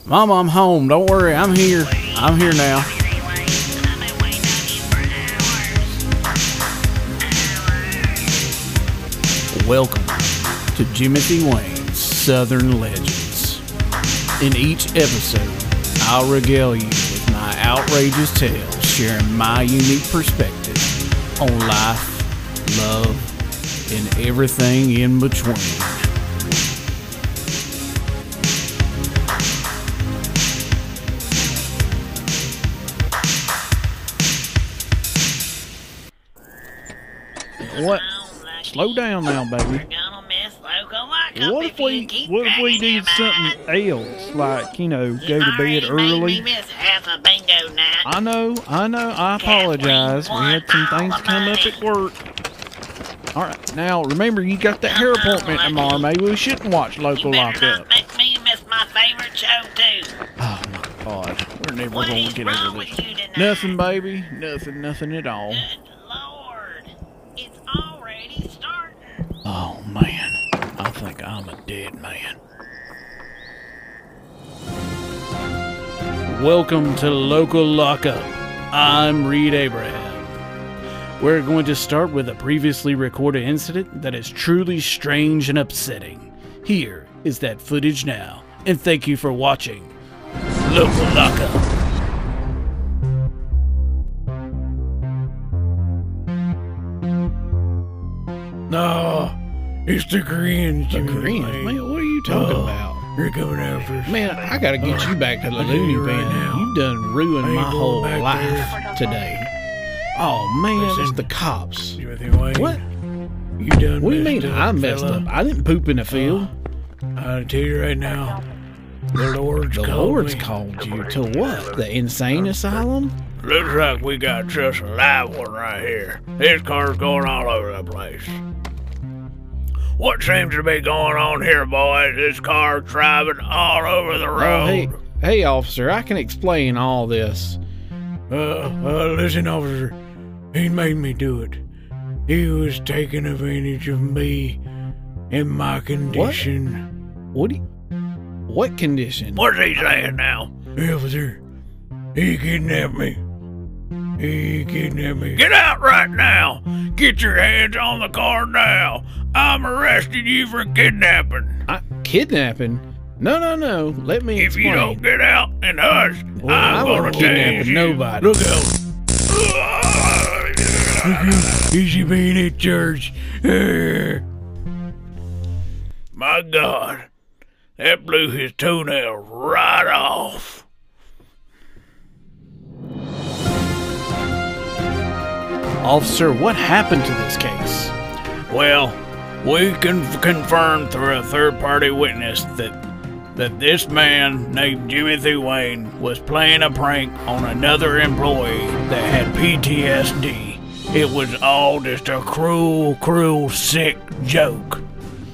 Mom, I'm home. Don't worry, I'm here. I'm here now. Welcome to Jimothy Wayne's Southern Legends. In each episode, I'll regale you with my outrageous tales, sharing my unique perspective on life, love, and everything in between. What? Slow down now, baby. What if we did something else, like, you know, go to bed early? I know. I apologize. We had some things come up at work. All right, now remember, you got that hair appointment tomorrow. Maybe we shouldn't watch Local Lockup. Make me miss my favorite show too. Oh my God, we're never going to get over this. Nothing, baby. Nothing at all. Good Lord, it's already starting. Oh man, I think I'm a dead man. Welcome to Local Lockup. I'm Reed Abraham. We're going to start with a previously recorded incident that is truly strange and upsetting. Here is that footage now, and thank you for watching Local Lockup. No, it's the Koreans. The Koreans? Man, what are you talking about? They're coming after us. Man, I gotta get you back to the loony bin now. You done ruined my whole life today. Oh man, it's the cops. What? You done What do you mean messed up, I messed fella? up? I didn't poop in the field. I'll tell you right now, the Lord's The called Lord's me. called you to what? The insane asylum? Looks like we got just a live one right here. This car's going all over the place. What seems to be going on here, boys? This car's driving all over the road. Oh, hey, officer, I can explain all this. Listen, officer. He made me do it. He was taking advantage of me and my condition. What condition? What's he saying now? Officer, he kidnapped me. Get out right now! Get your hands on the car now! I'm arresting you for kidnapping. Kidnapping? No. Let me If explain. you don't get out and hush, Well, I I'm wasn't gonna kidnapping tase you. nobody. Look out! Easy being at church. My God, that blew his toenail right off. Officer, what happened to this case? Well, we can confirm through a third-party witness that this man named Jimothy Wayne was playing a prank on another employee that had PTSD. It was all just a cruel, sick joke.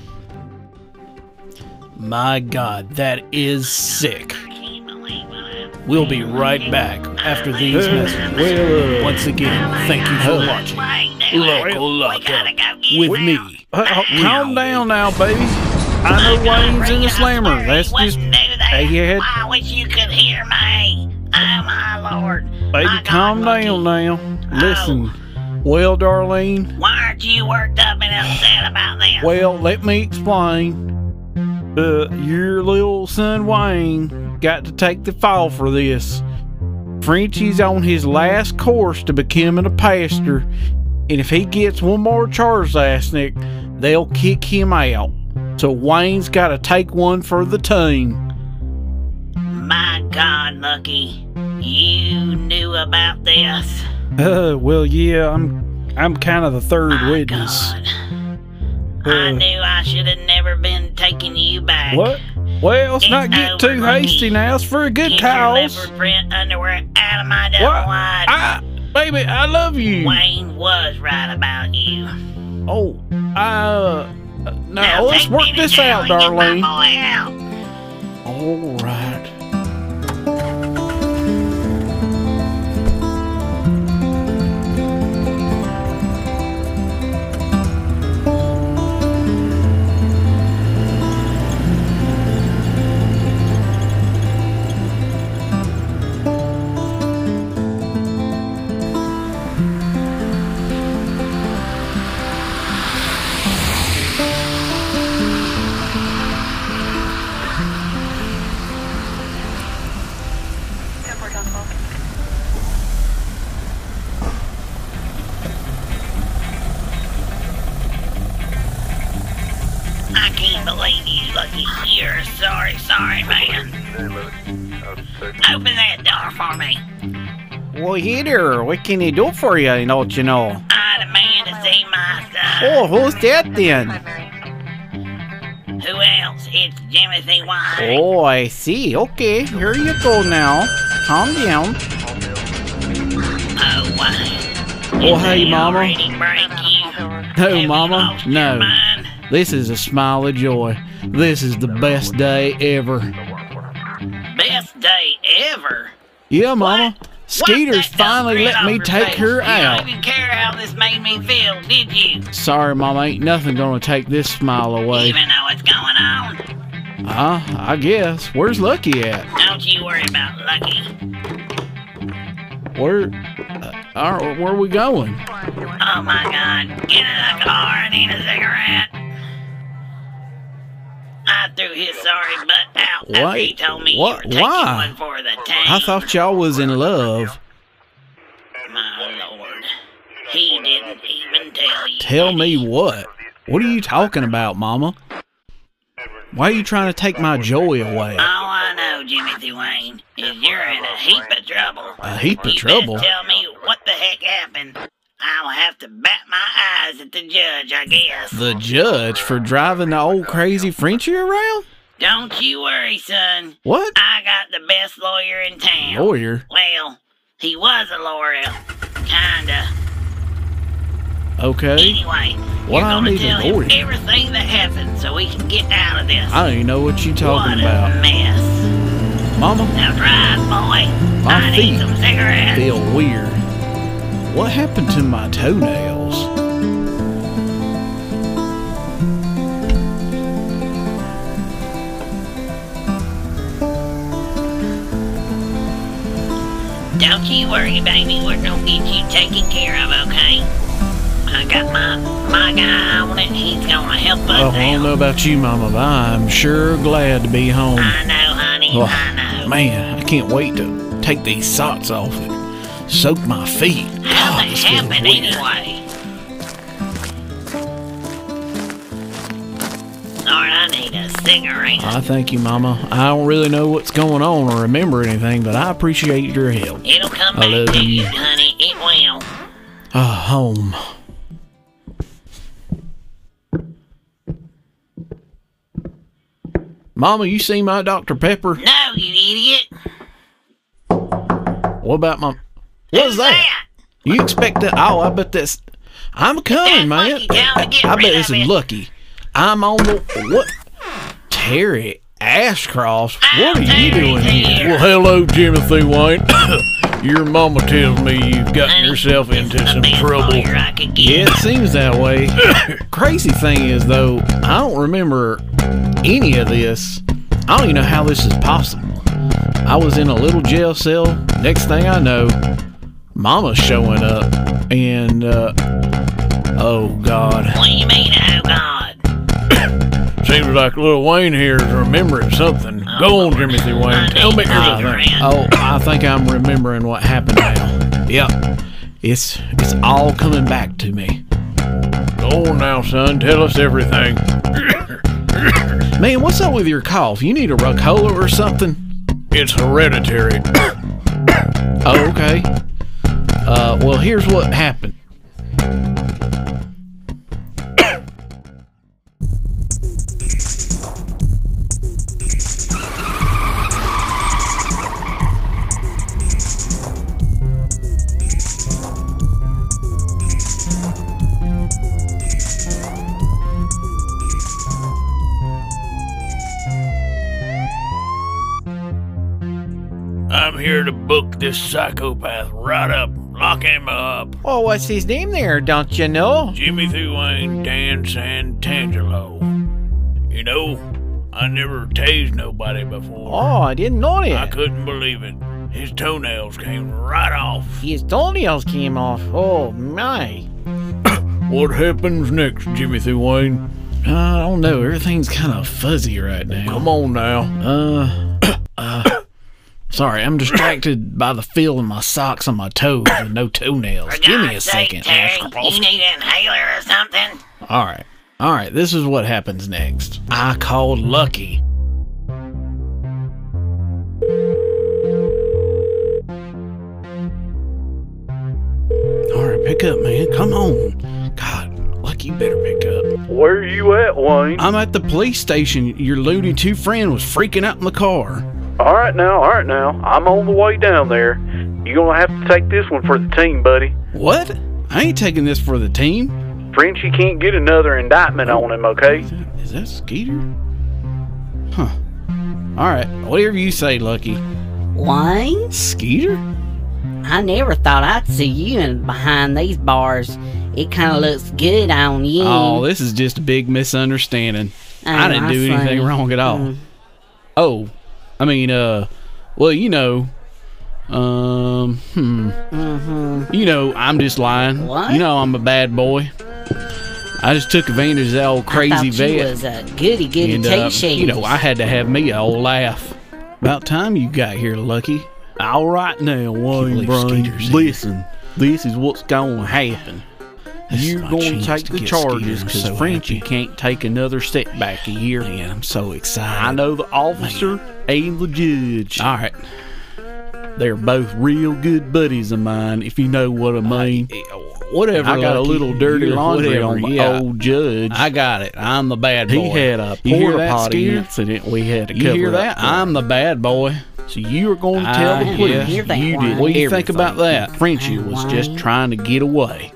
My God, that is sick. We'll be right back after these messages. Once again, thank you for watching Local Lockup with me. Calm down now, baby. I know Wayne's in the slammer. That's just egghead. I wish you could hear me. Oh my Lord. Baby, calm down now. Listen, well, Darlene, Why aren't you worked up and upset about this? well, let me explain. Your little son Wayne got to take the fall for this. Frenchie's on his last course to becoming a pastor, and if he gets one more charge last nick, they'll kick him out. So Wayne's got to take one for the team. My God, Lucky, you knew about this. Well, yeah, I'm kind of the third My witness. God. I knew I should have never been taking you back. What? Well, let's It's not get over, too Lucky. hasty now. It's for a good Get your cause. leopard print underwear out of my double What? wide. Baby, I love you. Wayne was right about you. Oh, Now now let's take work me to this jail out, and get my Darlene. boy out. All right. Open that door for me. Well, hey there, what can I do for you, don't you know? I demand to see my son. Oh, who's that then? Who else? It's Jimothy Wine. Oh, I see. Okay, here you go now. Calm down. Oh, Wayne. Oh, hey, Mama. Already break you? No, Have you Mama, lost your no. mind? This is a smile of joy. This is the best day ever. Best day ever. Yeah, Mama. What? Skeeter's That don't finally grin let me off your take face. her You out. don't even care how this made me feel, did you? Sorry, Mama, ain't nothing gonna take this smile away. Even know what's going on. I guess. Where's Lucky at? Don't you worry about Lucky. Where are we going? Oh my God! Get in the car and eat a cigarette. I threw his sorry butt out after he Wait, told me what? you were taking Why? one for the team. I thought y'all was in love. My Lord, he didn't even tell you. Tell me what? What are you talking about, Mama? Why are you trying to take my joy away? All I know, Jimothy Wayne, is you're in a heap of trouble. A heap of You trouble? best tell me what the heck happened. I'll have to bat my eyes at the judge, I guess. The judge for driving the old crazy Frenchie around? Don't you worry, son. What? I got the best lawyer in town. Lawyer? Well, he was a lawyer. Kinda. Okay. Anyway, What you're I gonna need a tell him lawyer? everything that happened so we can get out of this. I don't even know what you What talking a about. mess. Mama, Now drive, boy. My I need feet some cigarettes. feel weird. What happened to my toenails? Don't you worry, baby. We're gonna get you taken care of, okay? I got my guy on it. He's gonna help us Well, I don't know out. about you, Mama, but I'm sure glad to be home. I know, honey. Oh, I know. Man, I can't wait to take these socks off and soak my feet. How God, that this feels happened weird. anyway? Lord, I need a cigarette. I thank you, Mama. I don't really know what's going on or remember anything, but I appreciate your help. It'll come I back love to you. you, honey. It will. Home. Mama, you see my Dr. Pepper? No, you idiot. What about my... What's Who's that? You expect that? Oh, I bet that's... I'm coming, man. Lucky, tell him to get I bet rid this of is it. Lucky. I'm on the... What? Terry Ashcroft? Oh, What are you Terry's doing here? here. Well, hello, Jimothy Wayne. Your mama tells me you've gotten Honey, yourself this into is the some best trouble. lawyer I could get. Yeah, it seems that way. Crazy thing is, though, I don't remember any of this. I don't even know how this is possible. I was in a little jail cell. Next thing I know, Mama's showing up. And, oh, God. What do you mean, oh God? Seems like Lil Wayne here is remembering something. Go on, Jimothy I Wayne. Tell me need everything. cigarette. Oh, I think I'm remembering what happened now. Yep. It's all coming back to me. Go on now, son. Tell us everything. Man, what's up with your cough? You need a Ricola or something? It's hereditary. Oh, okay. Well, here's what happened. I'm here to book this psychopath right up. Lock him up. Oh, what's his name there, don't you know? Jimothy Wayne Dan Santangelo. You know, I never tased nobody before. Oh, I didn't know I that. couldn't believe it. His toenails came right off. His toenails came off. Oh, my. What happens next, Jimothy Wayne? I don't know. Everything's kind of fuzzy right now. Come on now. Sorry, I'm distracted by the feel of my socks on my toes with no toenails. For Give me a God's sake, second, Terry, Ashcroft. you need an inhaler or something? All right, this is what happens next. I called Lucky. pick up, man. Come on. God, Lucky, you better pick up. Where you at, Wayne? I'm at the police station. Your Looney 2 friend was freaking out in the car. All right now. I'm on the way down there. You're gonna have to take this one for the team, buddy. What? I ain't taking this for the team. Frenchie can't get another indictment on him, okay? Is that Skeeter? Huh. Alright, whatever you say, Lucky. Wayne? Skeeter? I never thought I'd see you in behind these bars. It kind of looks good on you. Oh, this is just a big misunderstanding. I didn't do anything wrong at all. Oh, I mean, well, you know, you know, I'm just lying. What? You know I'm a bad boy. I just took advantage of that old crazy I thought vet. you was a goody two-shoes. You know, I had to have me an old laugh. About time you got here, Lucky. All right now, Wayne Brain, listen. This is what's going to happen. You're going to take the charges because Frenchie can't take another setback a year. Man, I'm so excited. I know the officer and the judge. All right. They're both real good buddies of mine, if you know what I mean. Whatever. I got a little dirty laundry on the old judge. I got it. I'm the bad boy. He had a porta potty incident we had to cover. You hear that? I'm the bad boy. So you were going to tell the police you did What do you think about that? Frenchie was just trying to get away.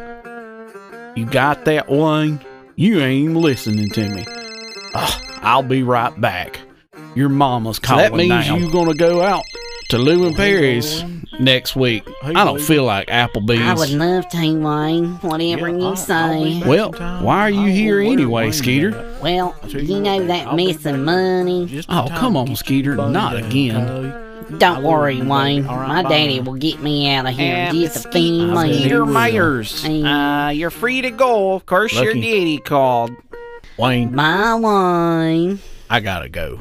You got that, Wayne? You ain't listening to me. I'll be right back. Your mama's calling that means now. you gonna go out to Lou and Perry's next week. I don't feel like Applebee's. I would love to, Wayne. Whatever you say. Well, why are you here anyway, Skeeter? Well, you know that missing money. Oh, come on, Skeeter. Not again. Don't worry, Wayne. My daddy will get me out of here in just a few minutes. Skeeter Myers, you're free to go. Of course, your daddy called. Wayne. Bye, Wayne. I gotta go.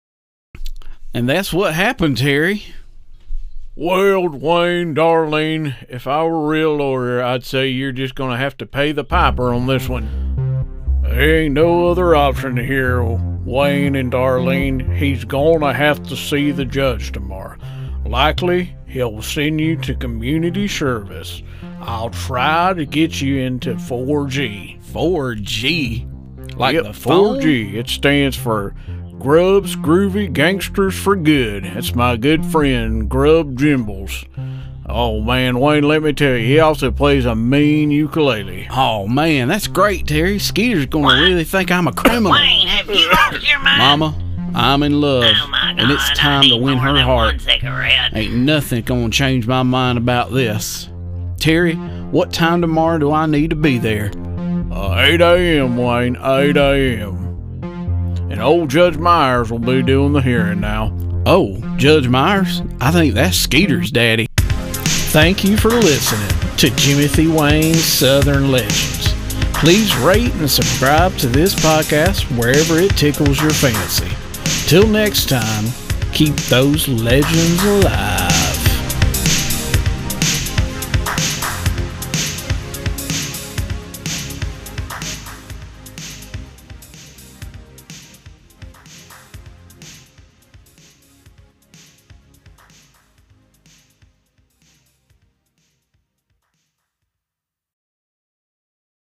And that's what happened, Terry. Well, Wayne, Darlene, if I were a real lawyer, I'd say you're just gonna have to pay the piper on this one. There ain't no other option here, Wayne and Darlene. He's gonna have to see the judge tomorrow. Likely, he'll send you to community service. I'll try to get you into 4G. 4G? Like yep, the phone? 4G. It stands for Grubs Groovy Gangsters for Good. That's my good friend, Grub Jimbles. Oh, man, Wayne, let me tell you, he also plays a mean ukulele. Oh, man, that's great, Terry. Skeeter's gonna really think I'm a criminal. Wayne, have you lost your mind? Mama, I'm in love, Oh my God, and it's time to win her heart. Cigarette. Ain't nothing gonna change my mind about this. Terry, what time tomorrow do I need to be there? 8 a.m., Wayne, 8 a.m. And old Judge Myers will be doing the hearing now. Oh, Judge Myers? I think that's Skeeter's daddy. Thank you for listening to Jimothy Wayne's Southern Legends. Please rate and subscribe to this podcast wherever it tickles your fancy. Till next time, keep those legends alive.